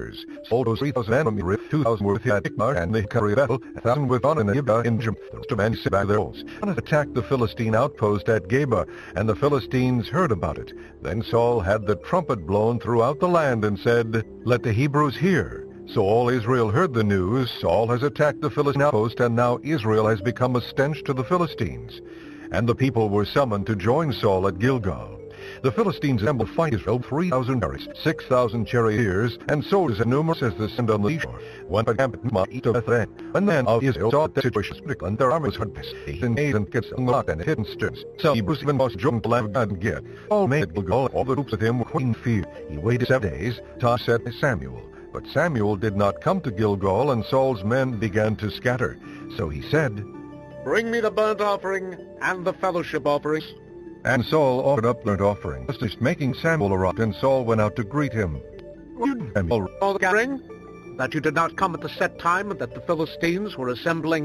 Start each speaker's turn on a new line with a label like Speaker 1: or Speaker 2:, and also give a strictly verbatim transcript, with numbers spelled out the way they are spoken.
Speaker 1: warriors. Saul chose three thousand men from Uri, two thousand were with him at Ikmar and the Hikari battle, a thousand with On and Gibeah in Jim. The rest of men sit back their holes. And attacked the Philistine outpost at Geba, and the Philistines heard about it. Then Saul had the trumpet blown throughout the land and said, "Let the Hebrews hear." So all Israel heard the news. Saul has attacked the Philistine outpost, and now Israel has become a stench to the Philistines. And the people were summoned to join Saul at Gilgal. The Philistines assembled to fight Israel, three thousand chariots, six thousand charioteers, and soldiers as numerous as the sand on the seashore. One by camp at Mount of Bethlehem. When the men of Israel saw the situation strict, and their armies had pissed, and made and gets unlocked and hidden stones. So Hebrews even was joined the land of God and get. All made at Gilgal, all the troops with him were in fear. He waited seven days, God said to Samuel. But Samuel did not come to Gilgal, and Saul's men began to scatter. So he said,
Speaker 2: "Bring me the burnt offering and the fellowship offerings."
Speaker 1: And Saul offered up burnt offering. Just making Samuel arrived, and Saul went out to greet him.
Speaker 2: You Samuel, all the gathering, that you did not come at the set time, and that the Philistines were assembling